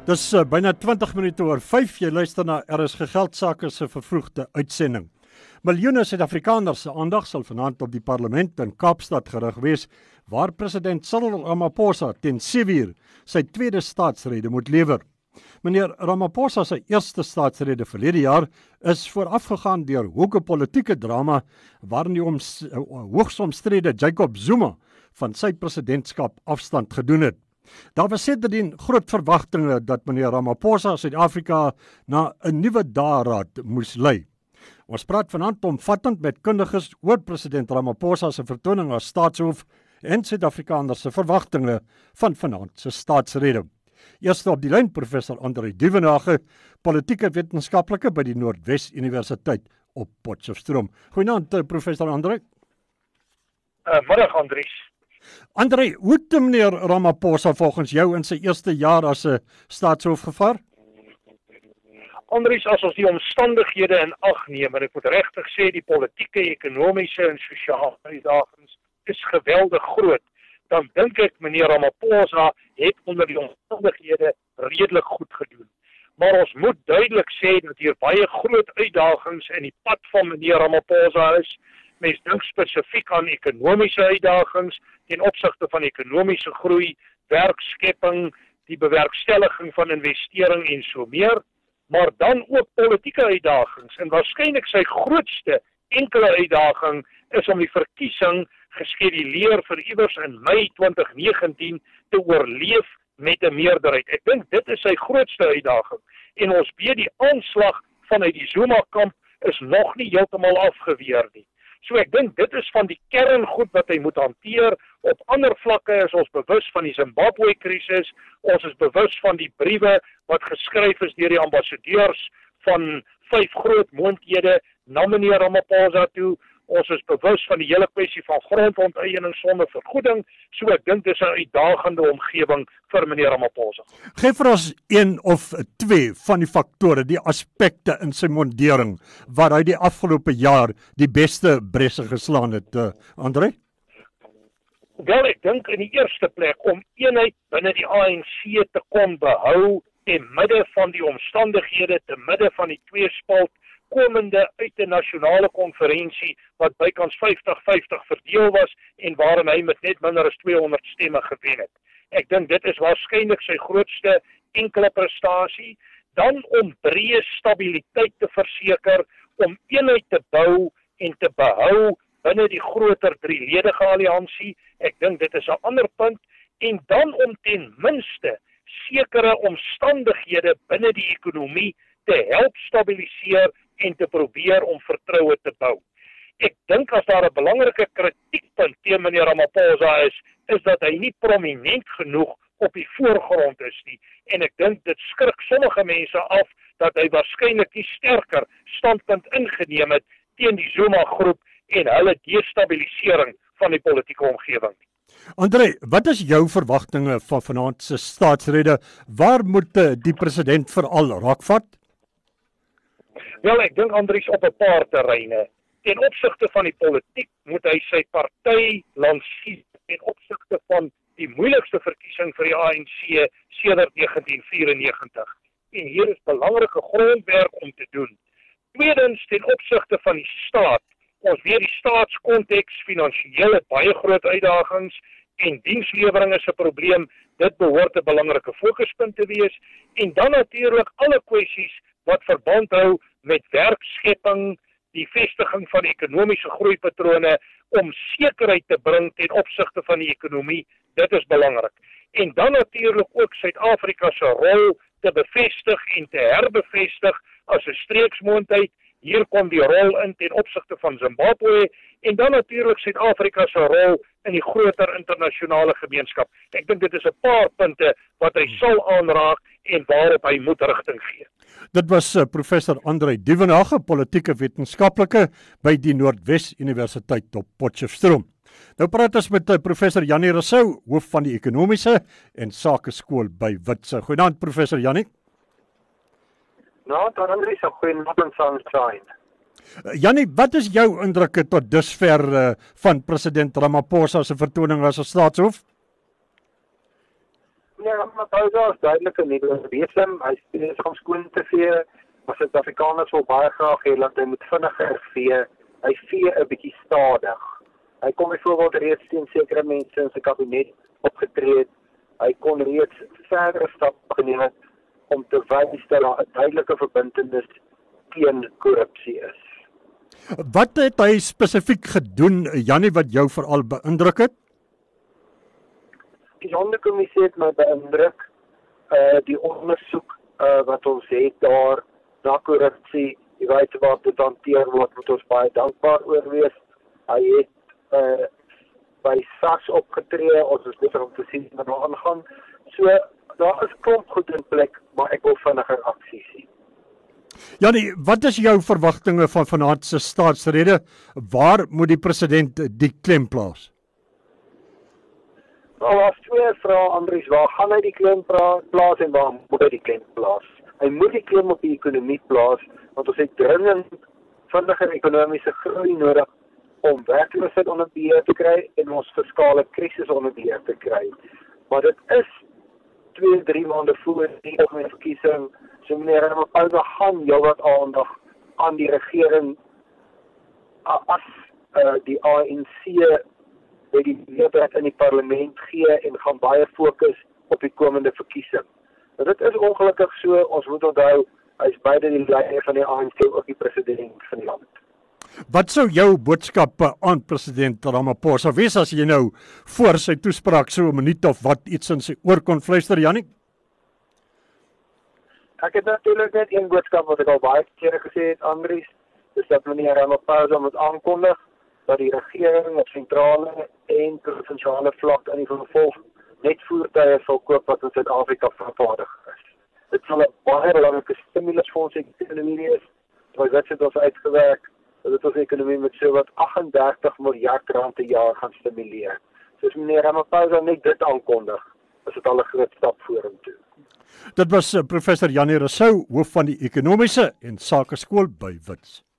Dis byna 20 minute oor 5. Jy luister na RSG Geldsaake se vervroegde uitsending. Miljoene Suid-Afrikaners se aandag sal vanaand op die parlement in Kaapstad gerig wees, waar president Cyril Ramaphosa teen 7uur sy tweede staatsrede moet lewer. Meneer Ramaphosa se eerste staatsrede verlede jaar is voorafgegaan deur hoë politieke drama waarin die hoogs omstrede Jacob Zuma van sy presidentskap afstand gedoen het. Daar was sedertdien groot verwagtinge dat meneer Ramaphosa Suid-Afrika na 'n nuwe dageraad moes lei. Ons praat vanaand omvattend met kundiges oor president Ramaphosa se vertoning as staatshoof en Suid-Afrikaners se verwagtinge van vanaand se staatsrede. Eerste op die lyn professor André Duvenhage, politieke wetenskaplike by die Noordwes Universiteit op Potchefstroom. Goeienaand professor André. Middag Andries. André, hoe het meneer Ramaphosa volgens jou in sy eerste jaar as 'n staatshoof gevaar? Andries, as ons die omstandighede in ag neem, en ek moet regtig sê die politieke, ekonomiese en sosiale uitdagings is geweldig groot, dan dink ek meneer Ramaphosa het onder die omstandighede redelik goed gedoen. Maar ons moet duidelik sê dat hier baie groot uitdagings in die pad van meneer Ramaphosa is. Mens dink spesifiek aan ekonomiese uitdagings ten opsigte van ekonomiese groei, werkskepping, die bewerkstelliging van investering en so meer, maar dan ook politieke uitdagings. En waarskynlik sy grootste enkele uitdaging is om die verkiesing geskeduleer vir iewers in Mei 2019 te oorleef met 'n meerderheid. Ek dink dit is sy grootste uitdaging. En ons weet die aanslag vanuit die Zuma-kamp is nog nie heeltemal afgeweer nie. So ek dink dit is van die kerngoed wat hy moet hanteer. Op ander vlakke is ons bewus van die Zimbabwe-krisis, ons is bewus van die briewe wat geskryf is deur die ambassadeurs van 5 groot moondhede na meneer Ramaphosa toe. Ons is bewus van die hele kwessie van grondonteeneming sonder vergoeding, so ek dink dis 'n uitdagende omgewing vir meneer Ramaphosa. Geef vir ons 1 of 2 van die faktore, die aspekte in sy mondering waar hy die afgelope jaar die beste bresse geslaan het, André? Wel, ek dink in die eerste plek om eenheid binne die ANC te kon behou te midde van die omstandighede, te midde van die tweespalt komende uit 'n nasionale konferensie wat bykans 50-50 verdeel was en waarin hy met net minder as 200 stemme gewen het. Ek dink dit is waarskynlik sy grootste enkele prestasie. Dan om breë stabiliteit te verseker, om eenheid te bou en te behou binne die groter 3-ledige alliansie. Ek dink dit is 'n ander punt. En dan om ten minste sekere omstandighede binne die ekonomie te help stabiliseer en te probeer om vertroue te bou. Ek dink as daar 'n belangrike kritiekpunt teen meneer Ramaphosa is dat hy nie prominent genoeg op die voorgrond is nie. En ek dink dit skrik sommige mense af dat hy waarskynlik nie sterker standpunt ingeneem het teen die Zuma-groep en hulle destabilisering van die politieke omgewing. André, wat is jou verwagtinge van vanaand se staatsrede? Waar moet die president veral raakvat? Wel, ek dink Andries op 'n paar terreine. Ten opsigte van die politiek moet hy sy party lanseer ten opsigte van die moeilikste verkiesing vir die ANC sedert 1994. En hier is belangrike grondwerk om te doen. Tweedens, ten opsigte van die staat. Ons weet die staatskonteks finansiëel het baie groot uitdagings en dienslewering is 'n probleem. Dit behoort 'n belangrike fokuspunt te wees. En dan natuurlik alle kwessies wat verband hou met werkskepping, die vestiging van ekonomiese groeipatrone om sekerheid te bring ten opsigte van die ekonomie. Dit is belangrik. En dan natuurlik ook Suid-Afrika se rol te bevestig en te herbevestig as 'n streeksmoondheid. Hier kom die rol in ten opsigte van Zimbabwe en dan natuurlik Suid-Afrika se rol in die groter internasionale gemeenskap. Ek dink dit is 'n paar punte wat hy sal aanraak en waarop hy moet rigting gee. Dit was professor André Duvenhage, politieke wetenskaplike by die Noordwes Universiteit op Potchefstroom. Nou praat ons met professor Jannie Rousseau, hoof van die ekonomiese en sakeskool by Witse. Goeienaand professor Jannie. Nou, dan Andries, goeienaand sunshine. Jannie, wat is jou indrukke tot dusver van president Ramaphosa se vertoning as 'n staatshoof? meneer Ramaphosa is duidelik 'n nuwe besem. Hy is van skoon te vee. Maar Suid-Afrikaners wil baie graag hê dat hy moet vinniger vee. Hy vee 'n bietjie stadig. Hy kom byvoorbeeld reeds teen sekere mense in sy kabinet opgetree het. Hy kon reeds verdere stappe geneem het om te wys dat daar 'n duidelike verbintenis teen korrupsie is. Wat het hy spesifiek gedoen, Jannie, wat jou veral beïndruk het? Die Sonderkommissie het my beïndruk, die ondersoek wat ons het daar na korrupsie, die wyse waarop dit hanteer word, moet ons baie dankbaar oor wees. Hy het by SARS opgetree, ons is besig om te sien wat daar aangaan. So, daar is klomp goed in plek, maar ek wil vinniger aksie sien. Jannie, wat is jou verwagtinge van vanaand se staatsrede? Waar moet die president die klem plaas? Nou, as twee vrae, Andries, waar gaan hy die klem plaas en waar moet hy die klem plaas? Hy moet die klem op die ekonomie plaas, want ons het dringend vinniger ekonomiese groei nodig om werkloosheid onder beheer te kry en ons fiskale krisis onder beheer te kry. Maar dit is 2-3 maande voor die algemene verkiesing, so meneer Ramaphosa gaan heelwat aandag aan die regering as die ANC by die meerderheid in die parlement gee en gaan baie fokus op die komende verkiesing. Nou, dit is ongelukkig so, ons moet onthou, hy is beide die leier van die ANC ook die president van die land. Wat sou jou boodskap aan president Ramaphosa wees as jy nou voor sy toespraak so 'n minuut of wat iets in sy oor kon fluister, Jannie? Ek het natuurlik net een boodskap wat ek al baie kere gesê het, Andries, dis dat meneer Ramaphosa moet aankondig dat die regering op sentrale en provinsiale vlak in die vervolg net voertuie sal koop wat in Suid-Afrika vervaardig is. Dit sal 'n baie belangrike stimulus vir ons ekonomie wees. Wat het ons uitgewerk dat dit ons ekonomie met so wat 38 miljard rand per jaar gaan stimuleer. Soos meneer Ramaphosa net dit aankondig, is dit al 'n groot stap vorentoe. Dit was professor Jannie Rousseau, hoof van die ekonomiese en sakeskool by Wits.